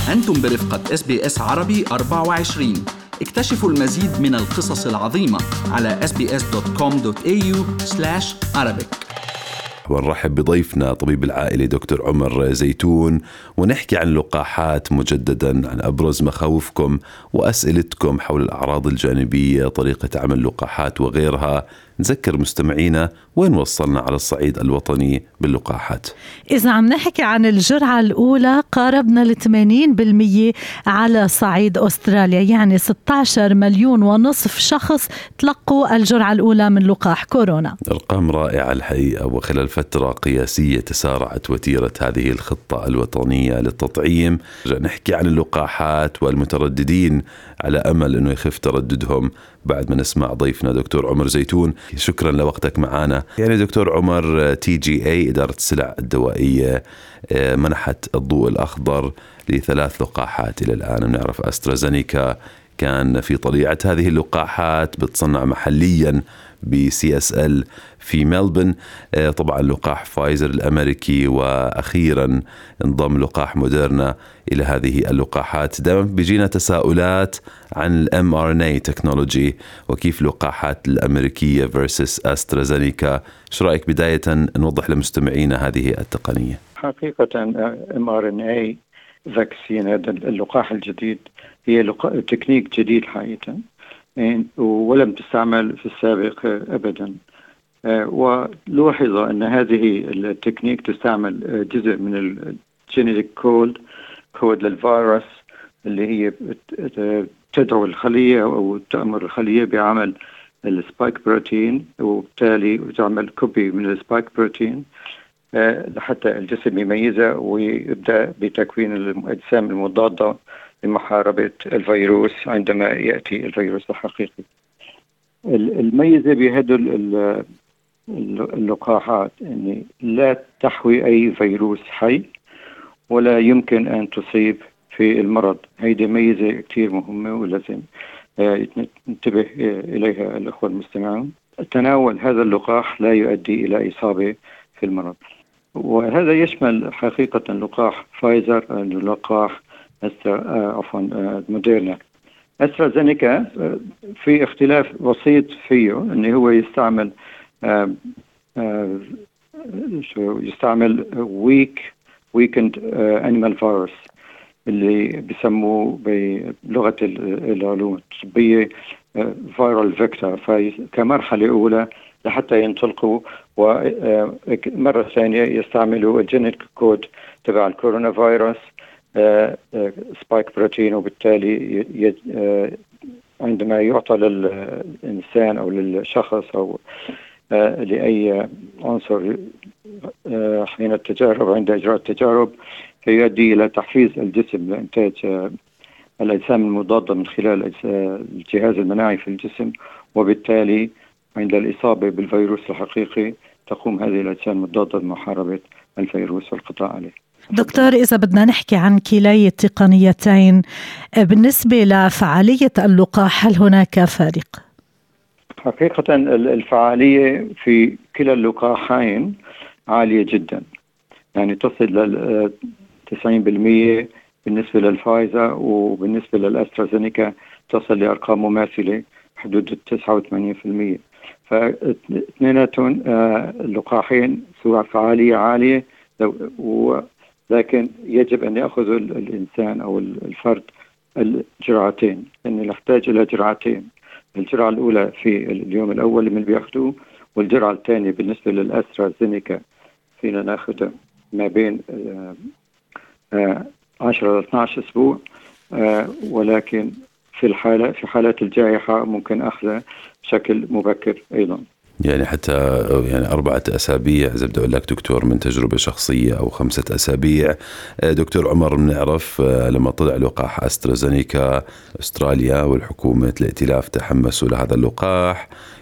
أنتم برفقة SBS عربي 24. اكتشفوا المزيد من القصص العظيمة على sbs.com.au/Arabic. ونرحب بضيفنا طبيب العائلي دكتور عمر زيتون، ونحكي عن اللقاحات مجددا، عن أبرز مخاوفكم وأسئلتكم حول الأعراض الجانبية، طريقة عمل اللقاحات وغيرها. نذكر مستمعينا وين وصلنا على الصعيد الوطني باللقاحات. إذا عم نحكي عن الجرعة الأولى قاربنا 80% على صعيد أستراليا، يعني 16 مليون ونصف شخص تلقوا الجرعة الأولى من لقاح كورونا. أرقام رائعة الحقيقة، وخلال فترة قياسية تسارعت وتيرة هذه الخطة الوطنية للتطعيم. نحكي عن اللقاحات والمترددين على أمل أنه يخف ترددهم بعد ما نسمع ضيفنا دكتور عمر زيتون. شكرا لوقتك معنا. يعني دكتور عمر، TGA إدارة السلع الدوائية منحت الضوء الأخضر ل3 لقاحات إلى الآن. نعرف أسترازينيكا كان في طليعة هذه اللقاحات، بتصنع محليا بCSL في ملبن. طبعا لقاح فايزر الأمريكي، وأخيرا انضم لقاح موديرنا إلى هذه اللقاحات. دائما بيجينا تساؤلات عن mRNA تكنولوجي وكيف اللقاحات الأمريكية versus أسترازينيكا. شو رأيك بداية نوضح لمستمعينا هذه التقنية؟ حقيقة mRNA فاكسين، هذا اللقاح الجديد، هي تكنيك جديد حقيقة ولم تستعمل في السابق أبدا. ولوحظ أن هذه التكنيك تستعمل جزء من الجينيتيك كود للفيروس، اللي هي تدعو الخلية أو تأمر الخلية بعمل السبايك بروتين، وبالتالي تعمل كوبي من السبايك بروتين لحتى الجسم يميزه ويبدأ بتكوين الأجسام المضادة لمحاربة الفيروس عندما يأتي الفيروس الحقيقي. الميزة بهذه اللقاحات أن لا تحوي أي فيروس حي ولا يمكن أن تصيب في المرض. هذه ميزة كتير مهمة ولازم ننتبه إليها الأخوة المستمعون. تناول هذا اللقاح لا يؤدي إلى إصابة في المرض، وهذا يشمل حقيقة لقاح فايزر، لقاح موديرنا. أسترازينيكا في اختلاف بسيط فيه، أنه هو يستعمل weakened animal virus، اللي بيسموه بلغة العلوم الطبية viral vector. فكمرحلة أولى لحتى ينطلقوا، ومرة ثانية يستعملوا الجينيتيك كود تبع الكورونا فيروس سبايك بروتين، وبالتالي عندما يعطى للإنسان أو للشخص أو لأي عنصر حين التجارب، عند إجراء التجارب، فيؤدي إلى تحفيز الجسم لإنتاج الأجسام المضادة من خلال الجهاز المناعي في الجسم، وبالتالي عند الإصابة بالفيروس الحقيقي تقوم هذه الأجسام المضادة بمحاربة الفيروس والقضاء عليه. دكتور، إذا بدنا نحكي عن كلي التقنيتين بالنسبة لفعالية اللقاح، هل هناك فارق؟ حقيقة الفعالية في كلا اللقاحين عالية جدا، يعني تصل ل 90% بالنسبة للفايزر، وبالنسبة للأسترازينيكا تصل لأرقام مماثلة حدود 89%. فاثنيناتهم اللقاحين سواء فعالية عالية، لكن يجب أن يأخذ الإنسان أو الفرد الجرعتين، لأنه يحتاج إلى جرعتين. الجرعة الأولى في اليوم الأول من بيأخذوه، والجرعة الثانية بالنسبة للأسترازينيكا فينا نأخذها ما بين 10 ل 12 أسبوع، ولكن في حالات الجائحة ممكن أخذها بشكل مبكر أيضا. يعني حتى 4 أسابيع إذا بدي أقول لك دكتور من تجربة شخصية، أو 5 أسابيع. دكتور عمر، بنعرف لما طلع لقاح أسترازينيكا، أستراليا والحكومة الائتلاف تحمسوا لهذا اللقاح،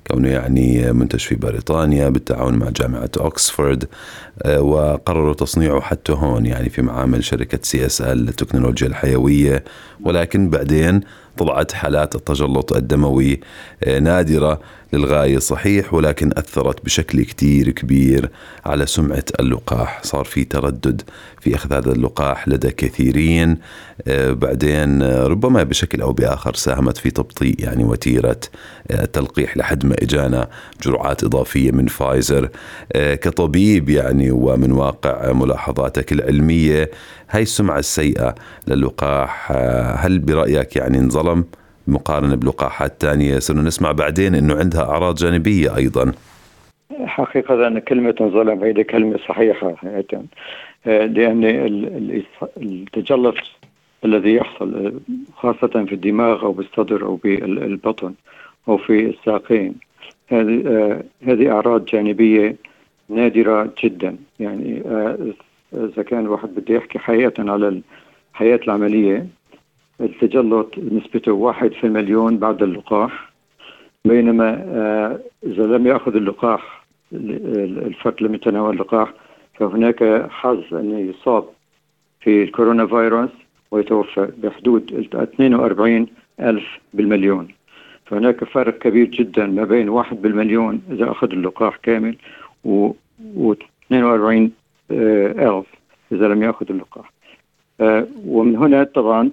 كونه يعني منتج في بريطانيا بالتعاون مع جامعة أوكسفورد، وقرروا تصنيعه حتى هون يعني في معامل شركة CSL للتكنولوجيا الحيوية. ولكن بعدين طلعت حالات التجلط الدموي نادرة للغاية صحيح، ولكن أثرت بشكل كتير كبير على سمعة اللقاح. صار في تردد في أخذ هذا اللقاح لدى كثيرين، بعدين ربما بشكل أو بآخر ساهمت في تبطيء يعني وتيرة التلقيح لحد ما إجانا جرعات إضافية من فايزر. كطبيب يعني ومن واقع ملاحظاتك العلمية، هاي السمعة السيئة للقاح هل برأيك يعني انظلم مقارنة بلقاحات تانية؟ صرنا نسمع بعدين إنه عندها أعراض جانبية أيضا. حقيقة أن كلمة انظلم هذه كلمة صحيحة، لأن التجلط الذي يحصل خاصة في الدماغ أو بالصدر أو بالبطن أو في الساقين، هذه أعراض جانبية نادرة جدا. يعني إذا كان الواحد بده يحكي حقيقة على الحياة العملية، التجلط نسبته 1 في المليون بعد اللقاح، بينما إذا لم يأخذ اللقاح الفرد لم يتناول اللقاح فهناك حظ أن يصاب في الكورونا فيروس ويتوفى بحدود 42 ألف بالمليون. فهناك فرق كبير جدا ما بين 1 بالمليون إذا أخذ اللقاح كامل و 42 ألف إذا لم يأخذ اللقاح. ومن هنا طبعا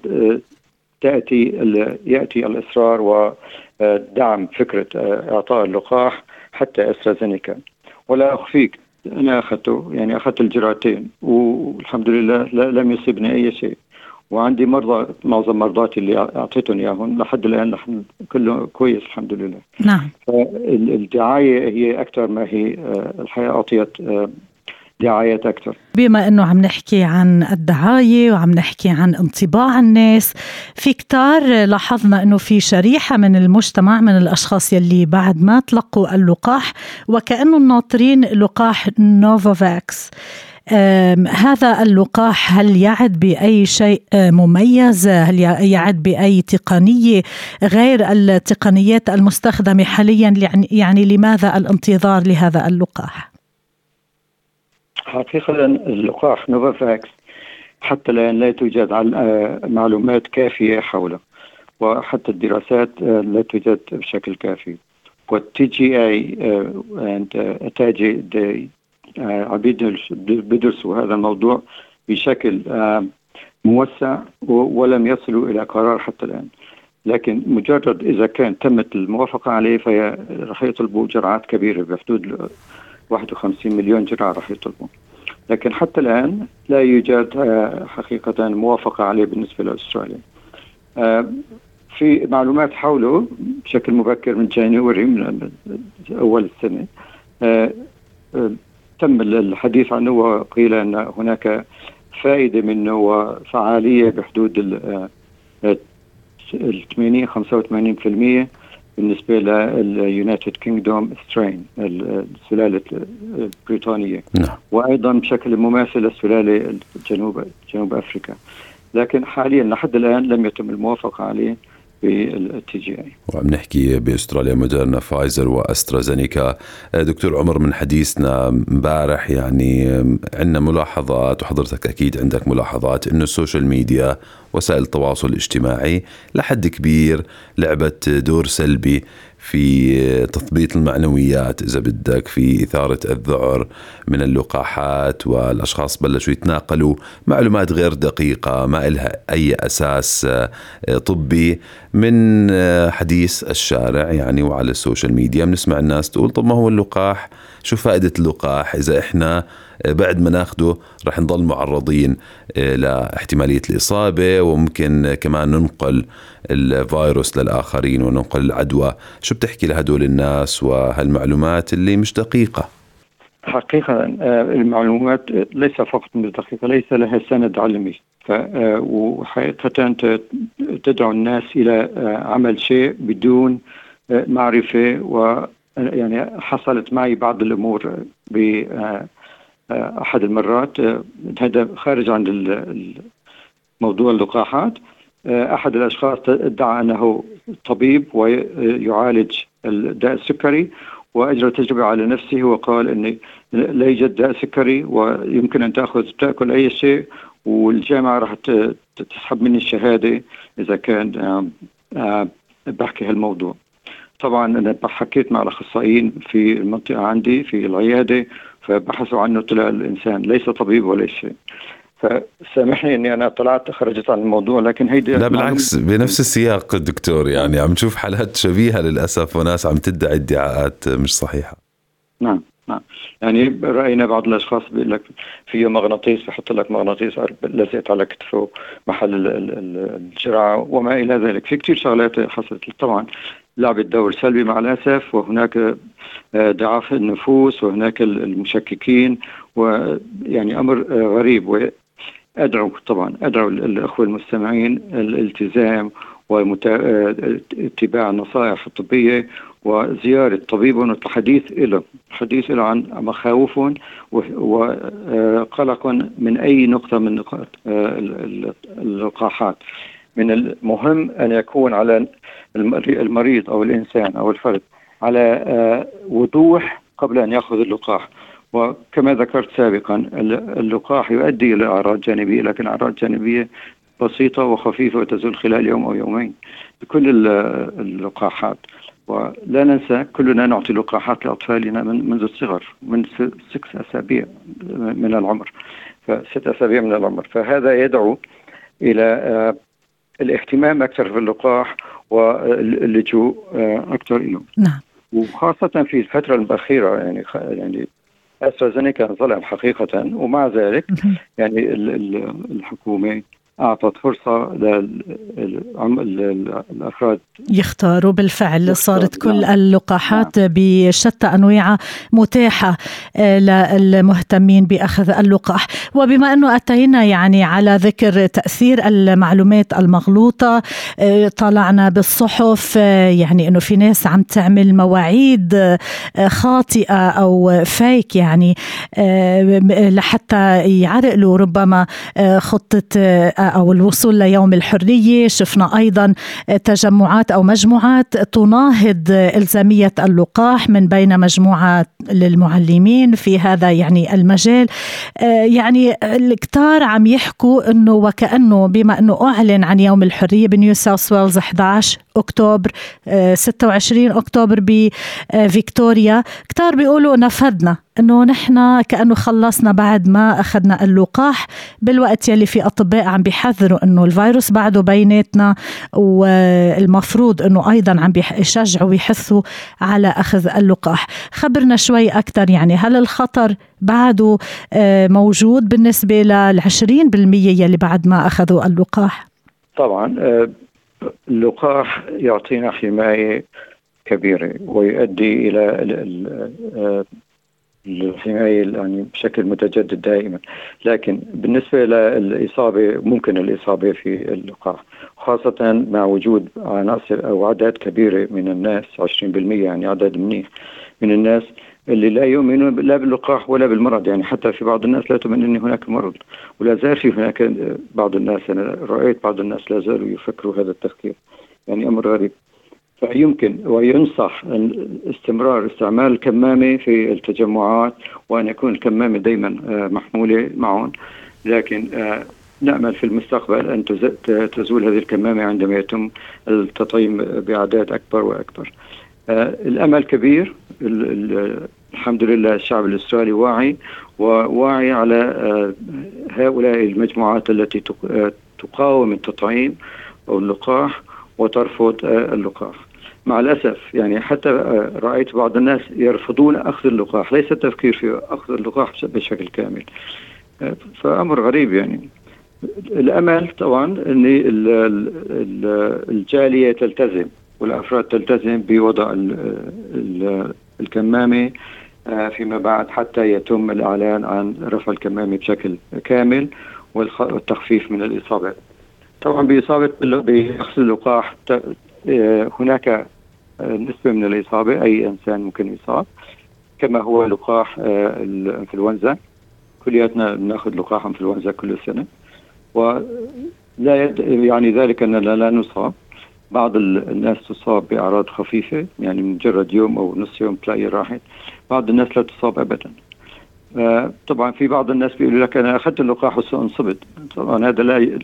يأتي الإصرار ودعم فكرة إعطاء اللقاح حتى أسترازينيكا. ولا أخفيك أنا أخذت الجرعتين والحمد لله لم يصيبني أي شيء، وعندي معظم مرضاتي اللي أعطيتهم إياهم لحد الآن كله كويس الحمد لله. نعم. الدعاية هي أكثر ما هي الحقيقة أعطيت دعايات أكثر. بما أنه عم نحكي عن الدعاية وعم نحكي عن انطباع الناس، في كتار لاحظنا أنه في شريحة من المجتمع من الأشخاص يلي بعد ما تلقوا اللقاح وكأنه ناطرين لقاح نوفافاكس. هذا اللقاح هل يعد بأي شيء مميز؟ هل يعد بأي تقنية غير التقنيات المستخدمة حاليا؟ يعني لماذا الانتظار لهذا اللقاح؟ حقيقة اللقاح نوفافاكس حتى الآن لا توجد معلومات كافية حوله، وحتى الدراسات لا توجد بشكل كافي. والTGA أتاجي بيدرسوا هذا الموضوع بشكل موسع ولم يصلوا إلى قرار حتى الآن. لكن مجرد إذا كان تمت الموافقة عليه رح يطلبوا جرعات كبيرة بحدود 51 مليون جرعة رح يطلبوا، لكن حتى الآن لا يوجد حقيقة موافقة عليه بالنسبة لأستراليا. في معلومات حوله بشكل مبكر من جانيوري من أول السنة تم الحديث عنه، وقيل أن هناك فائدة منه وفعالية بحدود 85% بالنسبة لليونايتد كينغدوم سترين السلالة البريطانية. وأيضا بشكل مماثل للسلالة جنوب أفريقيا، لكن حاليا لحد الآن لم يتم الموافقة عليه بالTGA. وعم نحكي بأستراليا موديرنا، فايزر وأسترازينيكا. دكتور عمر، من حديثنا مبارح يعني عندنا ملاحظات، وحضرتك أكيد عندك ملاحظات، إنه السوشيال ميديا وسائل التواصل الاجتماعي لحد كبير لعبت دور سلبي في تثبيط المعنويات إذا بدك، في إثارة الذعر من اللقاحات، والأشخاص بلشوا يتناقلوا معلومات غير دقيقة ما إلها أي أساس طبي من حديث الشارع يعني. وعلى السوشيال ميديا بنسمع الناس تقول طب ما هو اللقاح، شو فائدة اللقاح إذا إحنا بعد ما ناخده رح نضل معرضين لاحتمالية الإصابة، وممكن كمان ننقل الفيروس للآخرين وننقل العدوى. شو بتحكي لهدول الناس وهالمعلومات اللي مش دقيقة؟ حقيقة المعلومات ليس فقط مش دقيقة، ليس لها سند علمي، وحقيقة تدعو الناس إلى عمل شيء بدون معرفة. ويعني حصلت معي بعض الأمور بأحد المرات، هذا خارج عن موضوع اللقاحات. أحد الأشخاص ادعى أنه طبيب ويعالج الداء السكري، وأجرى تجربة على نفسه وقال أن لا يوجد داء سكري ويمكن أن تأكل أي شيء، والجامعة راح تسحب مني الشهادة إذا كان بحكي هالموضوع. طبعا أنا حكيت مع الأخصائيين في المنطقة عندي في العيادة، فبحثوا عنه، طلع الإنسان ليس طبيب ولا شيء. فسامحني اني انا خرجت عن الموضوع، لكن هيدي لا بالعكس بنفس السياق دكتور، يعني عم نشوف حالات شبيهة للأسف وناس عم تدعي ادعاءات مش صحيحة. نعم يعني رأينا بعض الأشخاص بيقول لك فيه مغناطيس، بحط لك مغناطيس لزقت على كتفه محل الجرعة وما إلى ذلك. في كتير شغلات حصلت طبعا لعبت دور سلبي مع الأسف، وهناك ضعاف النفوس وهناك المشككين، ويعني أمر غريب. وأدعو الأخوة المستمعين الالتزام واتباع النصائح الطبية وزيارة طبيبهم والحديث له عن مخاوفهم وقلقهم من أي نقطة من نقاط اللقاحات. من المهم أن يكون على المريض أو الإنسان أو الفرد على وضوح قبل أن يأخذ اللقاح. وكما ذكرت سابقا اللقاح يؤدي إلى أعراض جانبية، لكن أعراض جانبية بسيطة وخفيفة وتزول خلال يوم أو يومين بكل اللقاحات. ولا ننسى كلنا نعطي لقاحات لأطفالنا منذ الصغر، من 6 أسابيع من العمر، ف6 أسابيع من العمر. فهذا يدعو إلى الاهتمام أكثر في اللقاح واللجوء أكثر إليه. نعم. وخاصة في الفترة الأخيرة يعني أسترازينيكا ظلم حقيقة، ومع ذلك يعني الحكومة أعطت فرصة للأفراد يختاروا. بالفعل صارت كل اللقاحات بشتى أنواعها متاحة للمهتمين بأخذ اللقاح. وبما أنه أتينا يعني على ذكر تأثير المعلومات المغلوطة، طلعنا بالصحف يعني أنه في ناس عم تعمل مواعيد خاطئة أو فيك يعني لحتى يعرقلوا ربما خطة أو الوصول ليوم الحرية. شفنا أيضا تجمعات أو مجموعات تناهض إلزامية اللقاح من بين مجموعات للمعلمين في هذا يعني المجال. يعني الكتار عم يحكوا أنه وكأنه بما أنه أعلن عن يوم الحرية بنيو ساوث ويلز 11 أكتوبر 26 أكتوبر بفيكتوريا، كتار بيقولوا نفذنا، أنه نحن كأنه خلصنا بعد ما أخذنا اللقاح، بالوقت يلي في أطباء عم بيحذروا أنه الفيروس بعده بيناتنا، والمفروض أنه أيضا عم بيشجعوا ويحثوا على أخذ اللقاح. خبرنا شوي أكتر، يعني هل الخطر بعده موجود بالنسبة لل20% يلي بعد ما أخذوا اللقاح؟ طبعا اللقاح يعطينا حماية كبيرة ويؤدي إلى الحماية يعني بشكل متجدد دائما، لكن بالنسبة للإصابة ممكن الإصابة في اللقاح، خاصة مع وجود عناصر أو عدد كبيرة من الناس 20% يعني عدد منيح من الناس اللي لا يؤمنون لا باللقاح ولا بالمرض. يعني حتى في بعض الناس لا تؤمن أن هناك مرض، ولا زال في هناك بعض الناس، أنا رأيت بعض الناس لا زالوا يفكروا هذا التفكير، يعني أمر غريب. فيمكن وينصح استمرار استعمال الكمامة في التجمعات، وأن يكون الكمامة دايما محمولة معهم، لكن نأمل في المستقبل أن تزول هذه الكمامة عندما يتم التطعيم بأعداد أكبر وأكبر. الأمل كبير. الحمد لله الشعب الأسترالي واعي على هؤلاء المجموعات التي تقاوم التطعيم أو اللقاح وترفض اللقاح. مع الأسف يعني حتى رأيت بعض الناس يرفضون أخذ اللقاح، ليس التفكير في أخذ اللقاح بشكل كامل، فأمر غريب. يعني الأمل طبعا أن الجالية تلتزم والأفراد تلتزم بوضع الكمامة فيما بعد حتى يتم الإعلان عن رفع الكمامة بشكل كامل والتخفيف من الإصابات. طبعا بأخذ اللقاح هناك نسبة من الإصابة، أي إنسان ممكن يصاب، كما هو لقاح الإنفلونزا، كلياتنا بناخذ لقاح إنفلونزا كل سنة، ولا يعني ذلك أننا لا نصاب، بعض الناس تصاب بأعراض خفيفة، يعني مجرد يوم أو نص يوم تلاقي راحت. بعض الناس لا تصاب أبدا. طبعا في بعض الناس بيقولوا لك أنا أخذت اللقاح وانصبت. طبعا هذا لا،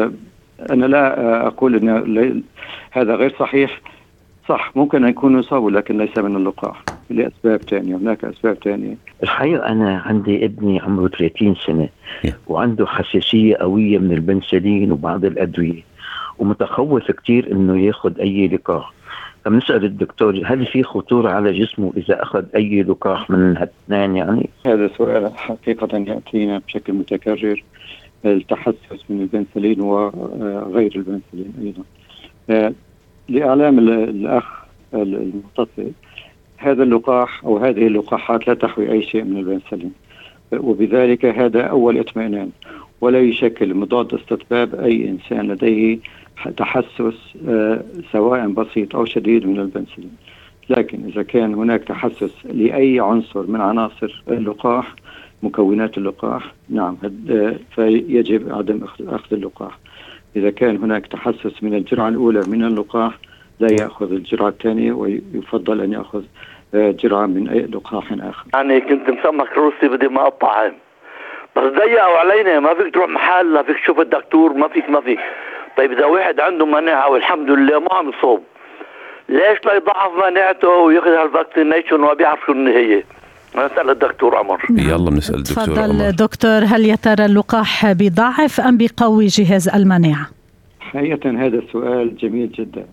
أنا لا أقول أن هذا غير صحيح. صح، ممكن أن يكونوا يصابوا لكن ليس من اللقاح، لأسباب تانية. هناك أسباب تانية. الحقيقة أنا عندي ابني عمره 30 سنة وعنده حساسية قوية من البنسلين وبعض الأدوية، ومتخوف كتير إنه ياخد أي لقاح. فبنسأل الدكتور هل في خطورة على جسمه إذا أخذ أي لقاح من هالاثنين؟ يعني هذا سؤال حقيقة يأتينا بشكل متكرر، التحسس من البنسلين وغير البنسلين أيضا. لإعلام الأخ المتصل، هذا اللقاح أو هذه اللقاحات لا تحوي أي شيء من البنسلين، وبذلك هذا أول اطمئنان، ولا يشكل مضاد استتباب أي إنسان لديه تحسس سواء بسيط أو شديد من البنسلين. لكن إذا كان هناك تحسس لأي عنصر من عناصر اللقاح، مكونات اللقاح، نعم، فيجب عدم أخذ اللقاح. إذا كان هناك تحسس من الجرعة الأولى من اللقاح لا يأخذ الجرعة الثانية، ويفضل أن يأخذ جرعة من أي لقاح آخر. يعني كنت مسمك روسي بدي ما أطعم، بس ضيقوا علينا، ما فيك تروح محل، ما فيك تشوف الدكتور، ما فيك. طيب إذا واحد عنده مناعة والحمد لله ما عم يصاب، ليش لا يضعف مناعته ويأخذ هالفاكسينيشن وما بيعرف شو النهاية؟ نسأل الدكتور عمر. يلا بنسأل الدكتور عمر. تفضل دكتور، هل يا ترى اللقاح بيضعف أم بيقوي جهاز المناعة؟ حقيقة هذا السؤال جميل جدا،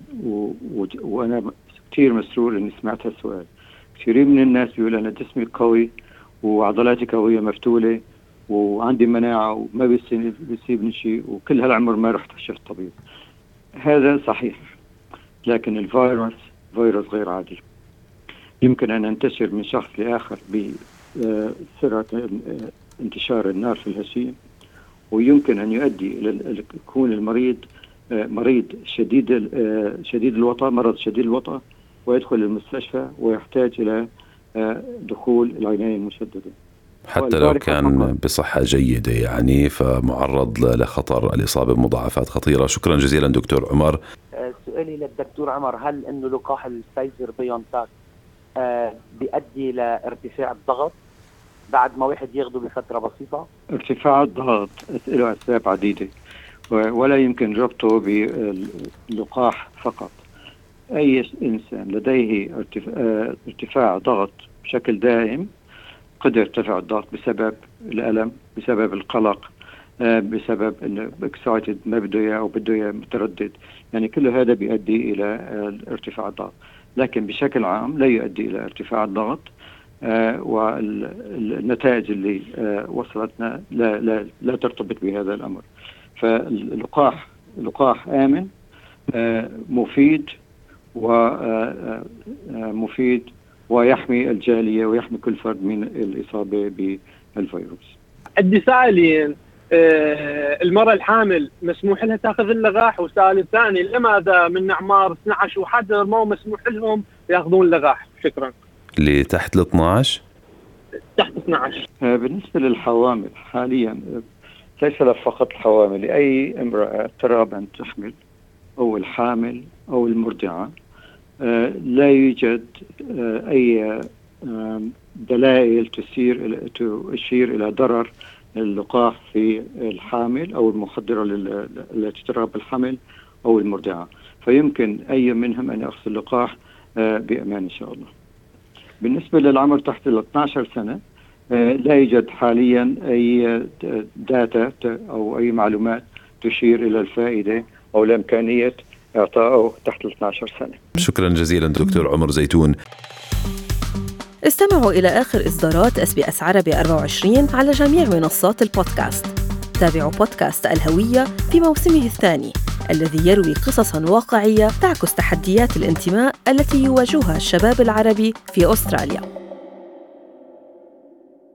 وأنا كثير مسرور إني سمعت هالسؤال. كثير من الناس بيقول أنا جسمي قوي وعضلاتي قوية مفتولة وعندي مناعة وما بيصيبني شيء وكل هالعمر ما رحت شفت طبيب. هذا صحيح، لكن الفيروس فيروس غير عادي، يمكن أن ينتشر من شخص لآخر بسرعة انتشار النار في الهشيم، ويمكن أن يؤدي إلى يكون المريض مريض شديد الوطأ، مرض شديد الوطأ، ويدخل المستشفى ويحتاج إلى دخول العناية المشددة حتى لو كان بصحة جيدة، يعني فمعرض لخطر الإصابة بمضاعفات خطيرة. شكرا جزيلا دكتور عمر. سؤالي للدكتور عمر، هل إنه لقاح الفايزر بيونتاك بيؤدي لارتفاع الضغط بعد ما واحد ياخده بفترة بسيطة؟ ارتفاع الضغط له أسباب عديدة ولا يمكن ربطه باللقاح فقط. أي إنسان لديه ارتفاع ضغط بشكل دائم قد يرتفع الضغط بسبب الألم، بسبب القلق، بسبب انه اكسايتد ما بده اياه او بده اياه متردد، يعني كل هذا بيؤدي الى ارتفاع الضغط، لكن بشكل عام لا يؤدي الى ارتفاع الضغط. والنتائج اللي وصلتنا لا ترتبط بهذا الامر. فاللقاح آمن، مفيد ويحمي الجالية ويحمي كل فرد من الإصابة بالفيروس. عندي سائلين، المرأة الحامل مسموح لها تأخذ اللقاح؟ وسائل ثاني، لماذا من أعمار 12 وحدر ما مسموح لهم يأخذون اللقاح؟ شكرا. اللي تحت ال 12؟ تحت 12. بالنسبة للحوامل حاليا ليس فقط الحوامل، لأي امرأة ترغب أن تحمل أو الحامل أو المرضعة لا يوجد أي دلائل تشير إلى ضرر اللقاح في الحامل أو المخدرة التي ترغب الحمل أو المرضعة، فيمكن أي منهم أن يأخذ اللقاح بأمان إن شاء الله. بالنسبة للعمر تحت 12 سنة لا يوجد حاليا أي داتا أو أي معلومات تشير إلى الفائدة أو الإمكانية إعطائه تحت 12 سنة. شكرا جزيلا دكتور عمر زيتون. استمعوا إلى آخر إصدارات SBS عربي 24 على جميع منصات البودكاست. تابعوا بودكاست الهوية في موسمه الثاني الذي يروي قصصاً واقعية تعكس تحديات الانتماء التي يواجهها الشباب العربي في أستراليا.